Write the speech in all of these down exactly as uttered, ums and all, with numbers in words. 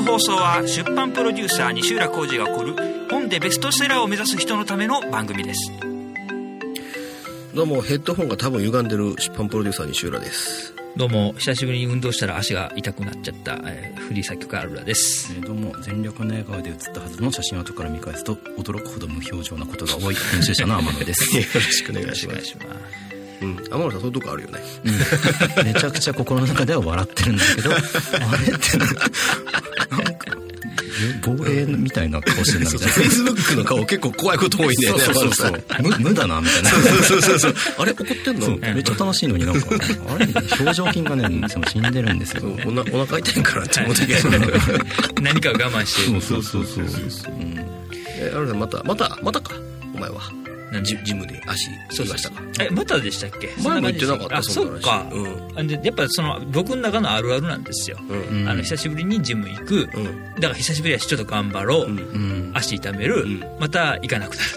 放送は出版プロデューサー西浦浩司が送る本でベストセラーを目指す人のための番組です。 どうも、ヘッドホンが多分歪んでる出版プロデューサー西浦です。 どうも、久しぶりに運動したら足が痛くなっちゃった、えー、フリー作曲家アルラです。 えー、どうも、全力の笑顔で写ったはずの写真を後から見返すと驚くほど無表情なことが多い編集者の天野ですよろしくお願いします。うん、天野さんそういうとこあるよね、 うん、めちゃくちゃ心の中では笑ってるんだけどあれってなんか防衛みたいな顔してるなみたいな。 フェイスブックの顔結構怖いこと多いね。 そうそうそうそう。無, 無だなみたいな。 そうそうそうそう。あれ怒ってんの？ めっちゃ楽しいのになんかあれ表情筋がね死んでるんですよ。 お, なお腹痛いんからって思ってけ何かを我慢してる。 そうそうそうそうそう。うん。えあれまたまたまたかお前は。ジ, ジムで足そうましたか。 えまたでしたっけ？ 前も言ってなかった。 あそうか、うん、でやっぱその僕の中のあるあるなんですよ、うん、あの久しぶりにジム行く、うん、だから久しぶりやしちょっと頑張ろう、うん、足痛める、うん、また行かなくなる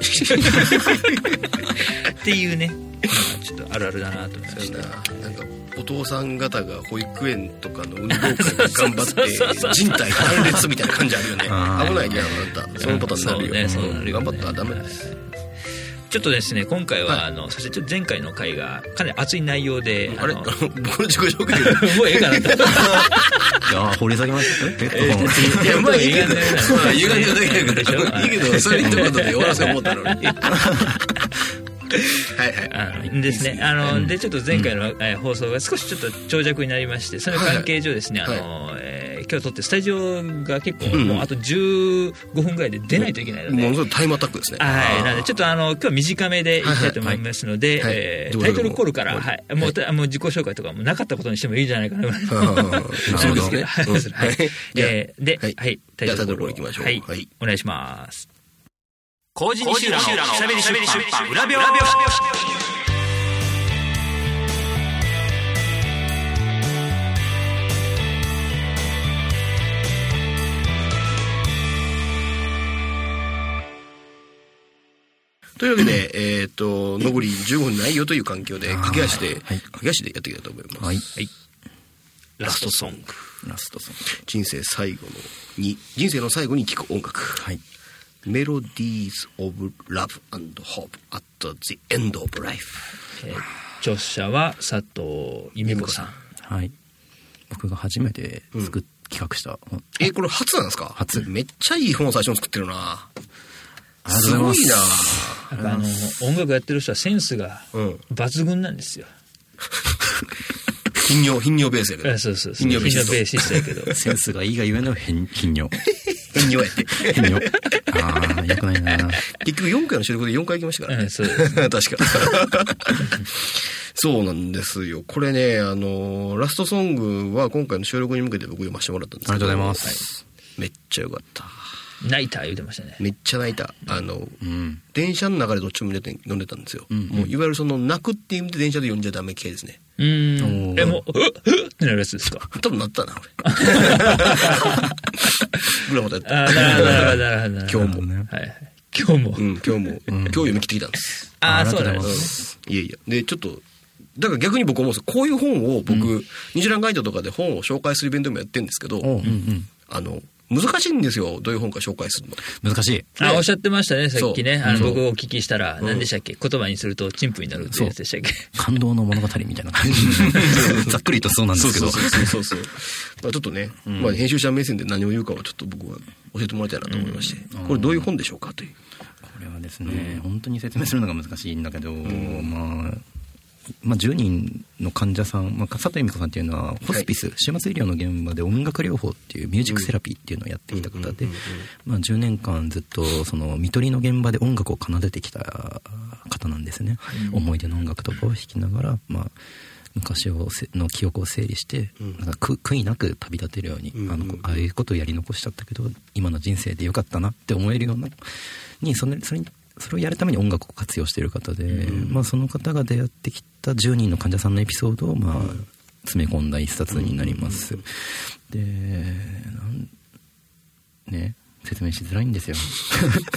っていうねちょっとあるあるだなと思いました。 なんかお父さん方が保育園とかの運動会で頑張って人体断裂みたいな感じあるよね。危ないねあなたそのパターンになるよ、ね、そうね、そうなるよね。頑張ったらダメです。 ちょっとですね今回は、はい、あのそしてちょっと前回の回がかなり熱い内容で、 あれ僕の自己紹介もうええかなといや掘り下げましたね。 いやまあいいけどまあ歪んでるだけやからでしょ。いいけどそれ一言で終わらせよう思ったのにはいはいあのですねあの、うん、でちょっと前回の、うんえー、放送が少しちょっと長尺になりましてその関係上ですね、はい、あの、えー今日撮ってスタジオが結構、うん、もうあとじゅうごふんぐらいで出ないといけないので、 もうもうタイムアタックですね。 はい、なのでちょっとあの今日は短めでいきたいと思いますので、はいはいえー、タイトルコールから、はいはい、もう、はい、もう自己紹介とかもなかったことにしてもいいんじゃないかなそうですね。 はい、えー、で、はい、はい、 タイトルコールいきましょう。 はい、はい、お願いします。麹西浦のしゃべり出版裏表。 というわけで、えっと、残りじゅうごふんないよという環境で、駆け足で、駆け足でやっていきたいと思います。 はい。 はい。ラストソング。 ラストソング。 人生最後のに、人生の最後に聴く音楽。 はい。 Melodies of Love and Hope at the End of Life。 えー、著者は佐藤由美子さん。 はい。僕が初めて作っ、うん、企画した本。 え、これ初なんですか？ 初。 めっちゃいい本を最初に作ってるな。 すごいな。 なんかあの音楽やってる人はセンスが抜群なんですよ。 頻尿頻尿ベースやけど。 そうそうそう。頻尿ベースやけど。 センスがいいがゆえの頻尿。 頻尿やって。 頻尿。ああよくないな。 結局よんかいの収録でよんかい行きましたからね。 うん、そうです、 ね、確か。そうなんですよ。これねあのラストソングは今回の収録に向けて僕読ませてもらったんですけど。 ありがとうございます。 はい、めっちゃよかった。 泣いた言うてましたね。 めっちゃ泣いた。あの、 うん、 電車の中でどっちも読んでたんですよ、うんうん、もういわゆるその泣くっていう意味で電車で読んじゃダメ系ですね。 うーんえもううっうっってなるやつですか？ 多分なったな俺ぐらいまたやった。 あなるほどなるほど今日も、ねはい、今日も、 うん、今日も、うん、今日読み切ってきたんです。 ああそうなんですね。いやいやでちょっとだから逆に僕思うんですよ。こういう本を僕、うん、日蘭ガイドとかで本を紹介するイベントもやってるんですけど、 うんうん、 あの難しいんですよ。どういう本か紹介するの難しい、 あおっしゃってましたねさっきね。あの僕お聞きしたら何でしたっけ、言葉にすると陳腐になるってやつでしたっけ。 感動の物語みたいな感じざっくりとそうなんですけど、 そうそうそうそうまあちょっとね、うん、まあ、編集者目線で何を言うかはちょっと僕は教えてもらいたいなと思いまして、うん、これどういう本でしょうかという。 これはですね、うん、本当に説明するのが難しいんだけど、うん、まあまあ、じゅうにんの患者さん、まあ、佐藤由美子さんっていうのはホスピス、はい、終末医療の現場で音楽療法っていうミュージックセラピーっていうのをやってきた方で、まあ、じゅうねんかんずっとその看取りの現場で音楽を奏でてきた方なんですね、うん、思い出の音楽とかを弾きながら、まあ、昔をの記憶を整理して、うん、なんか悔いなく旅立てるように、うん、あのああいうことをやり残しちゃったけど今の人生でよかったなって思えるようなにそれ、それにそれをやるために音楽を活用している方で、うんまあ、その方が出会ってきたじゅうにんの患者さんのエピソードを、まあ、詰め込んだ一冊になります、うん、でなんね説明しづらいんですよ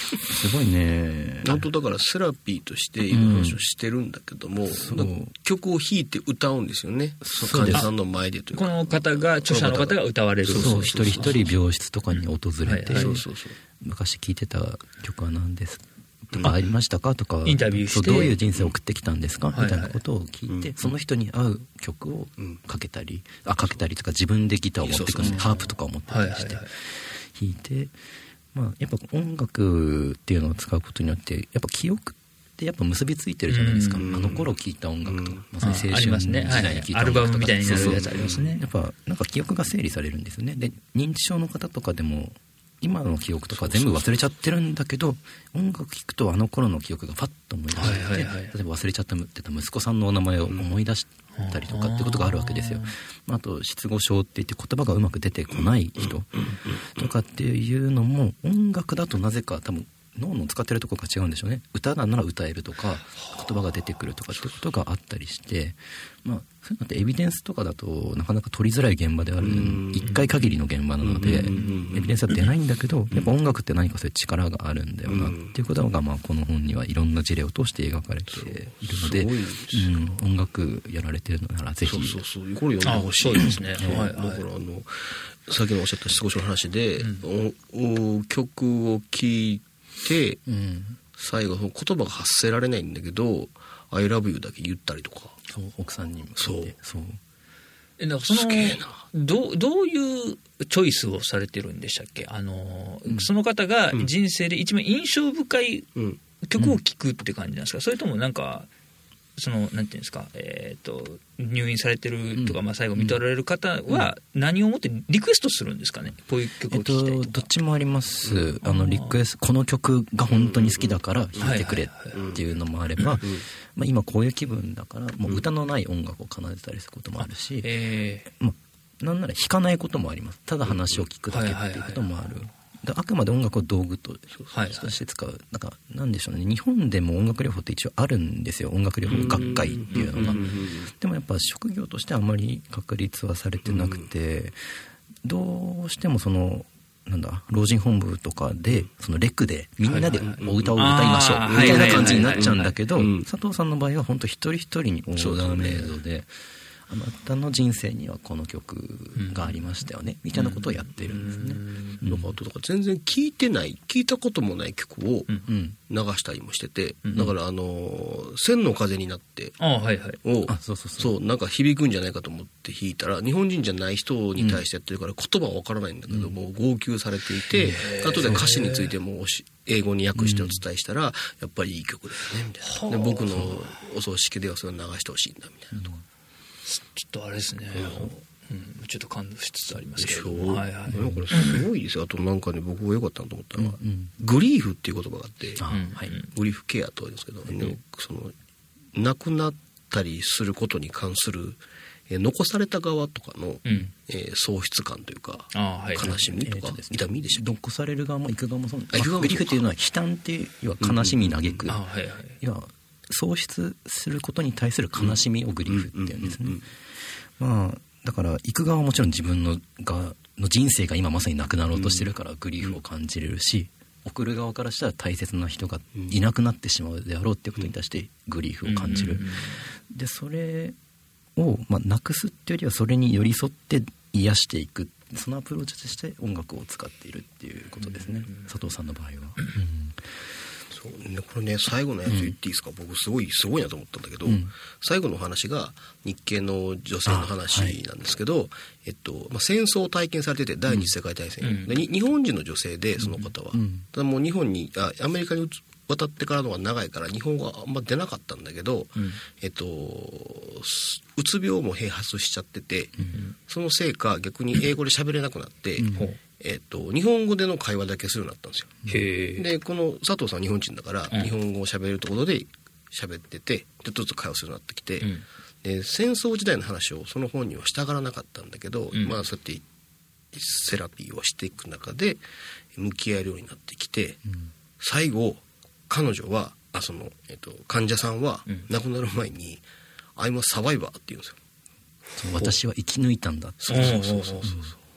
すごいね。 本当だからセラピーとしていろいろ話をしてるんだけども、うん、曲を弾いて歌うんですよね。患者さんの前でというか。 この方が著者の方が歌われる。 そうそう、一人一人病室とかに訪れて、 そうそうそう、 昔聴いてた曲は何ですかとかありましたかとか、 インタビューして、 どういう人生を送ってきたんですか、うん、みたいなことを聞いて、うん、その人に合う曲をかけたり、うん、あかけたりとか、自分でギターを持ってくる、ハープとかを持ってたりして弾いて、まあ、やっぱ音楽っていうのを使うことによってやっぱ記憶ってやっぱ結びついてるじゃないですか、うん、あの頃聴いた音楽と、まさに青春時代に聴いた音楽とか、 アルバムみたいになるやつありますね。 やっぱなんか記憶が整理されるんですよね。で認知症の方とかでも今の記憶とか全部忘れちゃってるんだけど、音楽聴くとあの頃の記憶がパッと思い出して、はいはいはい、例えば忘れちゃった息子さんのお名前を思い出したりとかってことがあるわけですよ。うん、あと失語症って言って言葉がうまく出てこない人とかっていうのも、音楽だとなぜか多分脳の使ってるところが違うんでしょうね。歌なら歌えるとか言葉が出てくるとかってことがあったりして、まあそういうのってエビデンスとかだとなかなか取りづらい現場である、一回限りの現場なのでエビデンスは出ないんだけど、やっぱ音楽って何かそういう力があるんだよなっていうことが、まあこの本にはいろんな事例を通して描かれているので、うん、音楽やられてるのならぜひ。 そうそうそう、これ読んでほしいですね。はいはい、だからあのさっきのおっしゃった失語症の話で、うん、曲を聴いて、うん、最後言葉が発せられないんだけど I love you だけ言ったりとか、 そう奥さんにもそうそうえなんかそのすげえな。ど, どういうチョイスをされてるんでしたっけ。あの、うん、その方が人生で一番印象深い曲を聴くって感じなんですか、うん、それともなんかそのなんていうんですか、えー、と入院されてるとか、うん、まあ、最後見とられる方は何をもってリクエストするんですかね。こういう曲を聴きたいとか、えっと、 どっちもあります、うん、あのリクエストこの曲が本当に好きだから弾いてくれっていうのもあれば、まあ、今こういう気分だからもう歌のない音楽を奏でたりすることもあるし、えーまあ、なんなら弾かないこともあります。ただ話を聞くだけっていうこともある。あくまで音楽を道具として使う、はいはい、なんかなんでしょうね、日本でも音楽療法って一応あるんですよ、音楽療法学会っていうのが。でもやっぱ職業としてあまり確立はされてなくて、どうしてもそのなんだ老人本部とかでそのレクでみんなでお歌を歌いましょうみたいな感じになっちゃうんだけど、佐藤さんの場合は本当一人一人にオーダーメイドで、あなたの人生にはこの曲がありましたよね、うん、みたいなことをやってるんですね。 うん、だからだから全然聴いてない聞いたこともない曲を流したりもしてて、うん、だからあの千の風になってを、はいはい、あそうそうそうそうなんか響くんじゃないかと思って弾いたら、日本人じゃない人に対してやってるから言葉は分からないんだけども、うん、号泣されていて、後で歌詞についても英語に訳してお伝えしたら、やっぱりいい曲だよねみたいな、で僕のお葬式ではそれを流してほしいんだみたいなとか、うん、 ちょっとあれですね、うん、ちょっと感動しつつありますけど、 はいはい、だからすごいですよ。あとなんかね、僕が良かったなと思ったのは、うんうん、グリーフっていう言葉があって、うんはい、グリーフケアとは言うんですけど、うんね、その亡くなったりすることに関する、えー、残された側とかの、うんえー、喪失感というか、はい、悲しみとか、えー、痛みでしょ。 残される側も行く側もそう、まあ、グリーフっていうのは悲嘆っていう要は悲しみ嘆く、うんうんはいはい、要は喪失することに対する悲しみをグリーフっていうんですね。まあだから行く側はもちろん自分のがの人生が今まさになくなろうとしてるからグリーフを感じれるし、送る側からしたら大切な人がいなくなってしまうであろうっていうことに対してグリーフを感じる。でそれを、まあ、なくすっていうよりはそれに寄り添って癒していく、そのアプローチとして音楽を使っているっていうことですね、佐藤さんの場合は。 そうね、これね最後のやつ言っていいですか、うん、僕すごいすごいなと思ったんだけど、うん、最後の話が日系の女性の話なんですけど、はいえっとまあ、戦争を体験されてて第二次世界大戦、うん、で日本人の女性でその方は、うん、ただもう日本にあアメリカに渡ってからのが長いから日本語はあんま出なかったんだけど、うん、えっとうつ病も併発しちゃってて、うん、そのせいか逆に英語で喋れなくなって、うんえー、と日本語での会話だけするようになったんですよ。へでこの佐藤さんは日本人だから、うん、日本語を喋るところで喋っててちょっとずつ会話するようになってきて、うん、で戦争時代の話をその本にはしたがらなかったんだけど、うん、まあそうやってセラピーをしていく中で向き合えるようになってきて、うん、最後彼女はあその、えー、と患者さんは亡くなる前に、うん、I'm a survivor って言うんですよ。 そう私は生き抜いたんだ。 そうそうそうそうそう、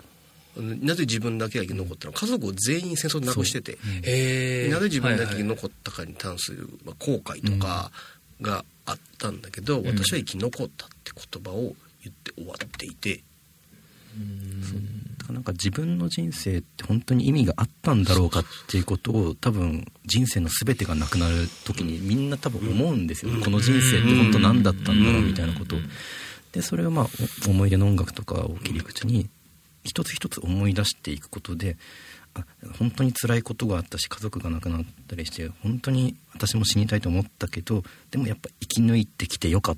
なぜ自分だけが生き残ったのか、家族を全員戦争で亡くしてて、 へなぜ自分だけ生き残ったかに関する後悔とかがあったんだけど、うん、私は生き残ったって言葉を言って終わっていて、 うん、だからなんか自分の人生って本当に意味があったんだろうかっていうことを、多分人生の全てがなくなる時にみんな多分思うんですよ、うん、この人生って本当何だったんだろうみたいなことを。でそれをまあ思い出の音楽とかを切り口に一つ一つ思い出していくことで、あ本当に辛いことがあったし、家族が亡くなったりして、本当に私も死にたいと思ったけど、でもやっぱ生き抜いてきてよかった、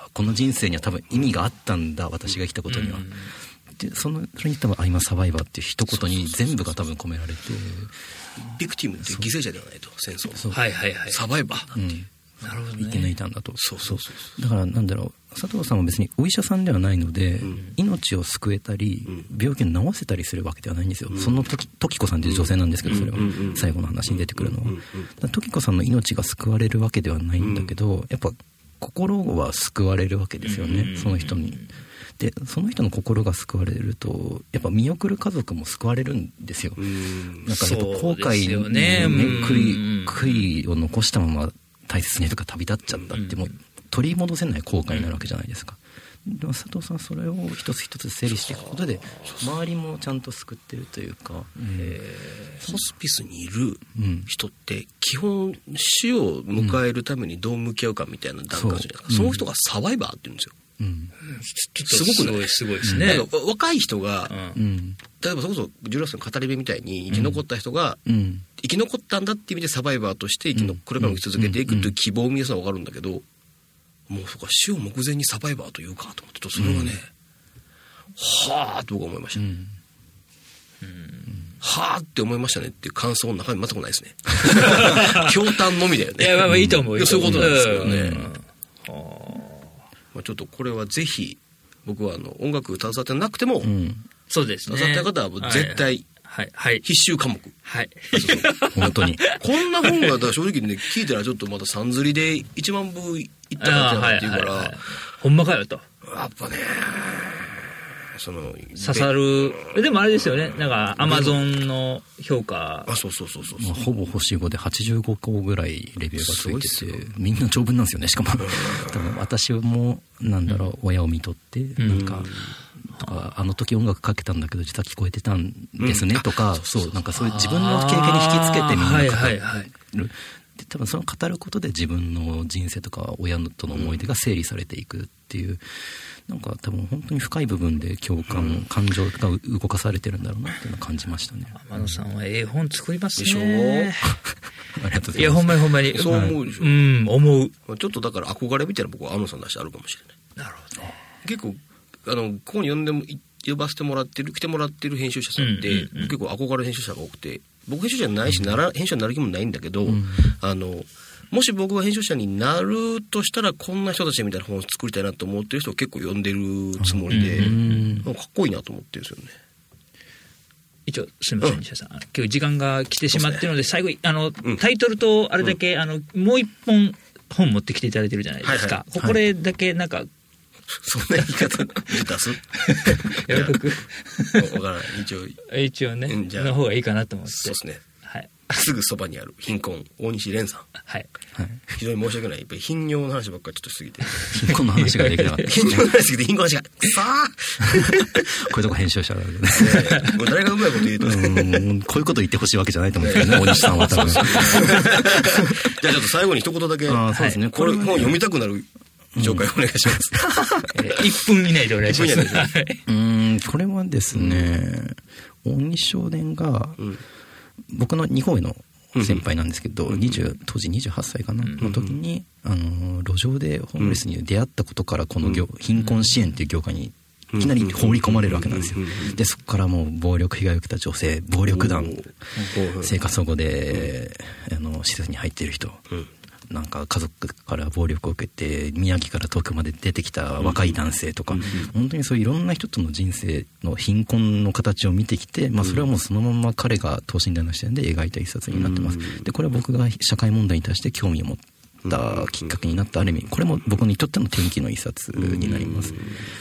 この人生には多分意味があったんだ、私が生きたことには、うん、でそのそれに多分アイマサバイバーっていう一言に全部が多分込められて、 ビクティムって犠牲者ではないと、戦争そうはいはいはい、 サバイバーなんていう、うんなるほどね、 生き抜いたんだと。 そうそうそうそう。 だからなんだろう、佐藤さんは別にお医者さんではないので、うん、命を救えたり、うん、病気を治せたりするわけではないんですよ、うん、その時時子さんという女性なんですけど、それは最後の話に出てくるのは時子さんの命が救われるわけではないんだけど、うん、やっぱ心は救われるわけですよね、うん、その人に。でその人の心が救われると、やっぱ見送る家族も救われるんですよ。 うんなんかやっぱ後悔に、ねね、悔い、悔いを残したまま大切にとか旅立っちゃったって、もう取り戻せない後悔になるわけじゃないですか。でも佐藤さんそれを一つ一つ整理していくことで、周りもちゃんと救ってるというか、 えー、ホスピスにいる人って基本死を迎えるためにどう向き合うかみたいな段階じゃないですか、うん、その人がサバイバーって言うんですよ、うん、すごくね、 すごいですね。 なんか若い人が、うん、例えばそれこそじゅうろくさいの語り部みたいに生き残った人が、うん、生き残ったんだっていう意味でサバイバーとして生きの、うん、これからも生き続けていくという希望を見るのは分かるんだけど、もうそこは死を目前にサバイバーというかと思ってと、それはね、うん、はぁと僕は思いました、うんうん、はぁって思いましたねっていう感想の中に全くないですね驚嘆のみだよね。 いやまあまあいいと思う、いいそういうことなんですけどね、うん、まあ、ちょっとこれはぜひ僕はあの音楽携わってなくても、うん、 そうですね、 携わってる方はもう絶対、はいはい、必修科目、 はい、 本当にこんな本が正直ね聞いたらちょっとまたさん釣りでいちまんぶいったかっていうから、はいはいはい、 ほんまかよと、 やっぱねその刺さる。でもあれですよね、なんかアマゾンの評価、 あ、そうそうそうそう、 まあ、ほぼ星ごではちじゅうごこぐらいレビューがついてて、みんな長文なんですよね。しかも多分私もなんだろう、うん、親を見とってなんか、うんとか、あの時音楽かけたんだけど実は聞こえてたんですねとか、うん、そうなんかそういう自分の経験に引きつけてみんな語る、はいはいはい、で多分その語ることで自分の人生とか親との思い出が整理されていくっていう、なんか多分本当に深い部分で共感、うん、感情が動かされてるんだろうなっていうのを感じましたね。 天野さんはええ本作りますね。 でしょありがとうございます。 いやほんまにほんまにそう思うでしょ、 はい、うん思う。 ちょっとだから憧れみたいな僕は天野さん出してあるかもしれない。 なるほど。 結構あのここに呼んでも呼ばせてもらってる来てもらってる編集者さんって、うんうんうん、結構憧れる編集者が多くて、僕編集者じゃないし、うん、なら編集者になる気もないんだけど、うん、あのもし僕が編集者になるとしたらこんな人たちみたいな本を作りたいなと思ってる人を結構呼んでるつもりで、うん、かっこいいなと思ってるんですよね。 一応すみません西田さん、今日時間が来てしまってるので最後あの、うん、タイトルとあれだけ、うん、あのもう一本本持ってきていただいてるじゃないですか、はいはい、これだけなんか、はい、 そんな言い方出すやめとく分からない。一応一応ね、うん、じゃあの方がいいかなと思って。 そうですね、 はい、 すぐそばにある貧困大西蓮さん、 はい、 非常に申し訳ない。やっぱり頻尿の話ばっかりちょっとしすぎて貧困の話ができなかった頻尿の話すぎて貧困の話がさあこういうとこ編集者なんでねもう誰がうまいこと言うとうんこういうこと言ってほしいわけじゃないと思うんですよね大西さんは多分じゃあちょっと最後に一言だけ、 あ、そうですね、 これ本読みたくなる紹介お願いします、 うん、いっぷん以内でお願いします。 うんこれはですね、うん、大西少年が、うん、僕のにこ上の先輩なんですけど、うん、にじゅう当時にじゅうはっさいかな、うん、の時にあの路上でホームレスに出会ったことからこの業、うん、貧困支援っていう業界にいきなり放り込まれるわけなんですよ。でそこからもう暴力被害を受けた女性、暴力団、生活保護で、うん、あの施設に入っている人、うん、なんか家族から暴力を受けて宮城から遠くまで出てきた若い男性とか、うん、本当にそういういろんな人との人生の貧困の形を見てきて、まあ、それはもうそのまま彼が等身大の視点で描いた一冊になってます。でこれは僕が社会問題に対して興味を持ったきっかけになった、ある意味これも僕にとっての転機の一冊になります。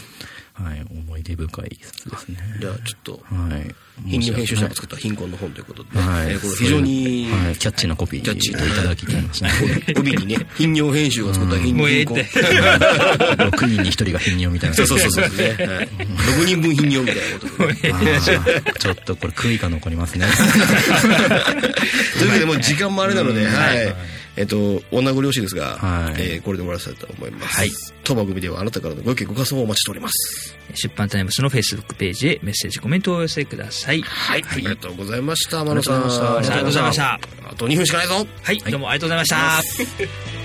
はい、思い出深い一冊ですね。 じゃあちょっと、 はい、 貧乳編集者が作った貧困の本ということで、 はい、 えー、これ非常に、 はい、キャッチーなコピー、 キャッチーいただきましたね。 帯にね、貧乳編集が作った貧もうええ困。 ってろくにんにひとりが貧乳みたいな。 そうそうそうそうですね。はい、ろくにんぶん貧乳みたいなことで、ね。 ちょっとこれ悔いが残りますね。 というわけでもう時間もあれなので、はい。 はい、 えっと、お名残惜しいですが、 はい、 えー、これで終わらせたいと思います。 はい。 当番組ではあなたからのご意見ご感想をお待ちしております。 出版タイムスのフェイスブックページへメッセージコメントをお寄せください。 はい。ありがとうございました。天野さん。 ありがとうございました。 あとにふんしかないぞ。 はい、どうもありがとうございました。